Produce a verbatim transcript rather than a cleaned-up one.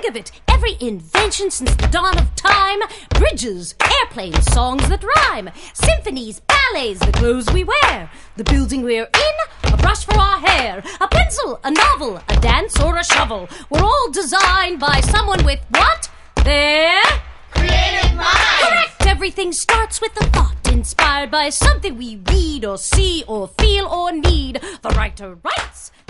Think of it, every invention since the dawn of time. Bridges, airplanes, songs that rhyme. Symphonies, ballets, the clothes we wear. The building we're in, a brush for our hair. A pencil, a novel, a dance or a shovel. We're all designed by someone with what? Their creative mind. Correct! Everything starts with a thought inspired by something we read or see or feel or need. The writer writes,